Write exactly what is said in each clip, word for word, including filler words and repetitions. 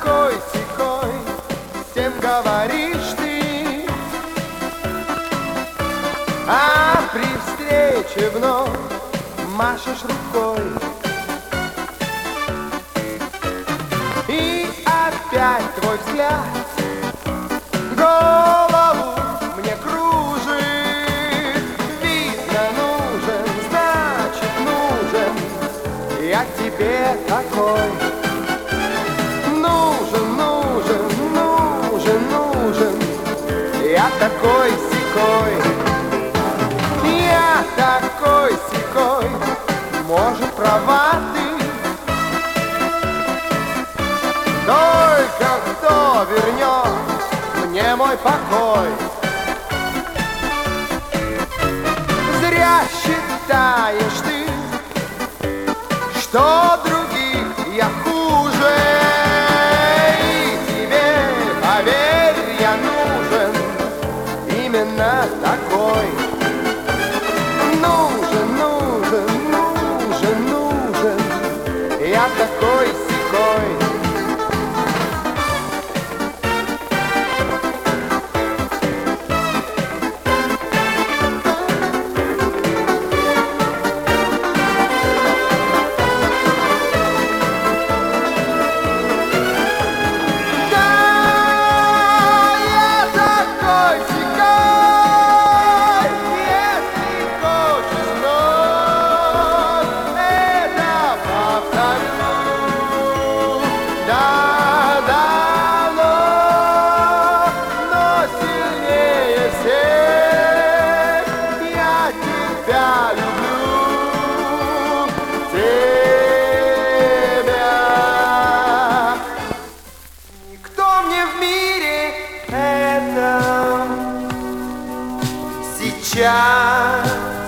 такой-сякой, всем говоришь ты, а при встрече вновь машешь рукой. И опять твой взгляд голову мне кружит. Видно, нужен, значит нужен я тебе такой. Нужен, нужен, нужен, нужен я такой-сякой. Я такой-сякой, может, права ты. Только кто вернет мне мой покой? Зря считаешь ты, что других я хуже. И тебе, поверь, я нужен именно такой. Нужен, нужен, нужен, нужен я такой-сякой. Сейчас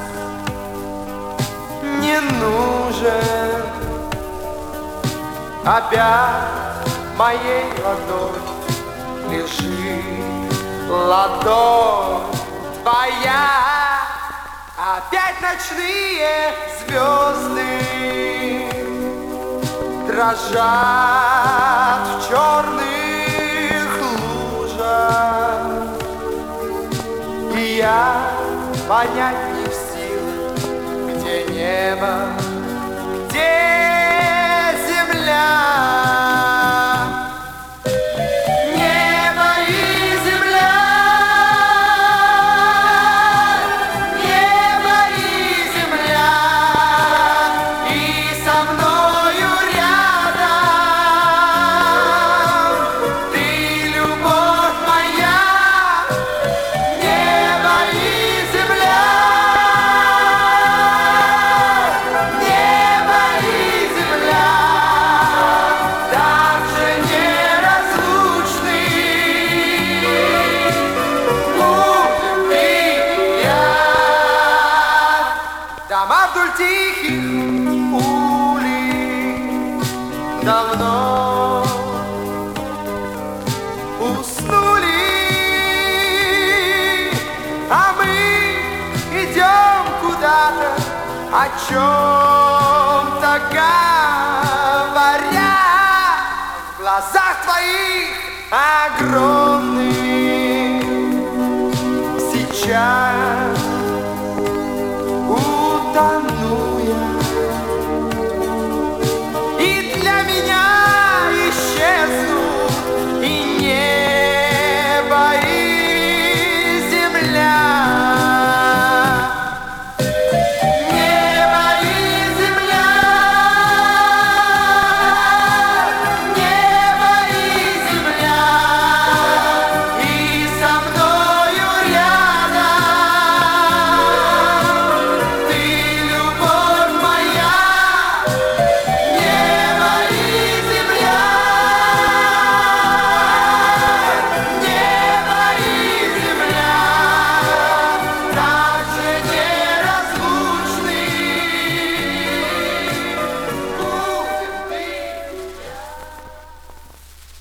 не нужен опять моей ладонь лежит ладонь твоя. Опять ночные звезды дрожат в черных лужах, и я понять не в силах, где небо, где земля. Небо и земля, небо и земля, и со мною рядом ты, любовь моя. Небо и земля, небо и земля, так же неразлучны будем ты и я. Дома вдоль тихих улиц давно уснули, а мы идем куда-то, о чем-то говоря. В глазах твоих огромных сейчас